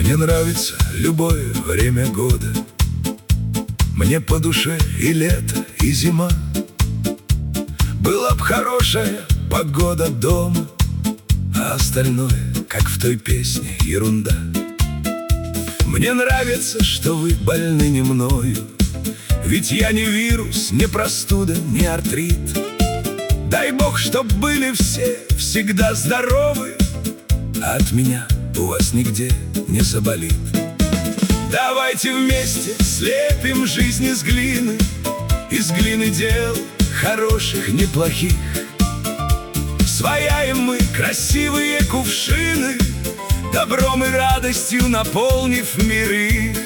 Мне нравится любое время года. Мне по душе и лето, и зима. Была б хорошая погода дома, а остальное, как в той песне, ерунда. Мне нравится, что вы больны не мною, ведь я не вирус, не простуда, не артрит. Дай Бог, чтоб были все всегда здоровы, а от меня у вас нигде не заболит. Давайте вместе слепим жизнь из глины дел хороших, неплохих. Свояем мы красивые кувшины, добром и радостью наполнив миры.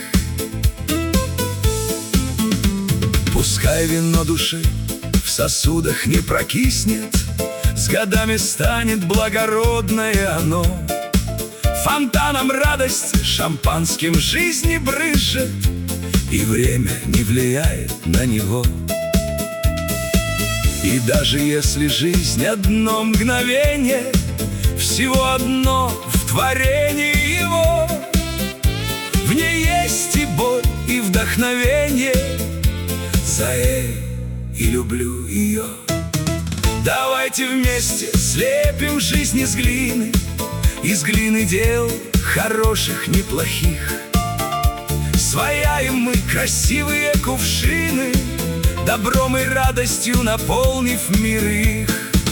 Пускай вино души в сосудах не прокиснет, с годами станет благородное оно. Фонтаном радости шампанским жизни брызжет, и время не влияет на него. И даже если жизнь одно мгновение, всего одно в творении его, в ней есть и боль, и вдохновение. За и люблю ее. Давайте вместе слепим жизнь из глины дел хороших, неплохих. Свояем мы красивые кувшины, добром и радостью наполнив мир их.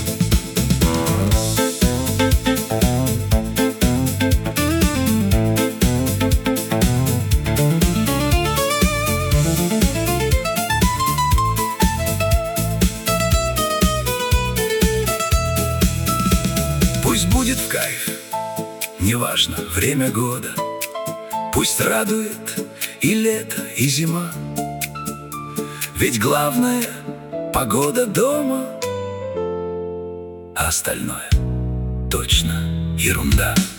Пусть будет в кайф, неважно время года, пусть радует и лето, и зима. Ведь главное — погода дома, а остальное точно ерунда.